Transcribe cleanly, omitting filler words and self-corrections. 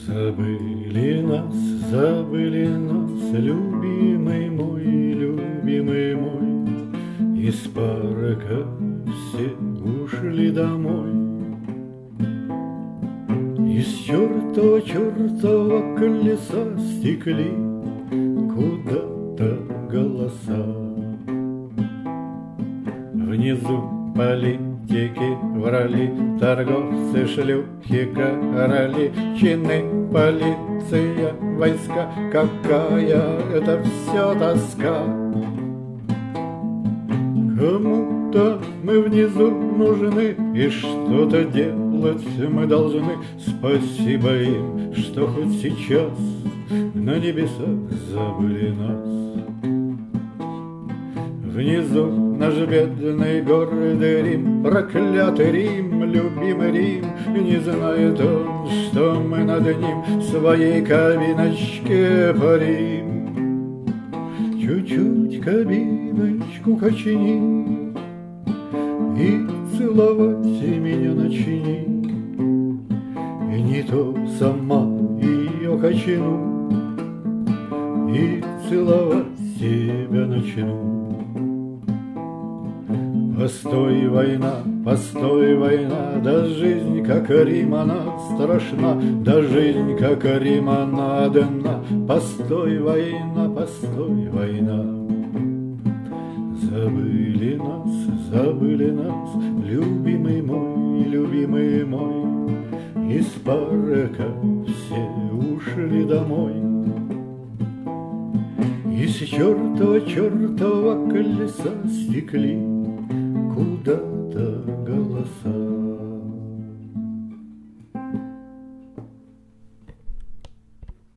Забыли нас, любимый мой, из парка все ушли домой. Из чертова колеса стекли куда-то голоса. Внизу политики врали, торговцы, шлюхи, короли, чины, полиция, войска. Какая это все тоска! Кому-то мы внизу нужны, и что-то делать мы должны. Спасибо им, что хоть сейчас на небесах забыли нас. Внизу наш бедный город Рим, проклятый Рим, любимый Рим. Не знает он, что мы над ним в своей кабиночке парим. Чуть-чуть кабиночку качни и целовать меня начни. И не то сама ее качну и целовать тебя начну. Постой, война, да жизнь, как Рим, она страшна, да жизнь, как Рим, она одна. Постой, война, забыли нас, любимый мой, из парка все ушли домой. Из чертова колеса стекли куда-то голоса.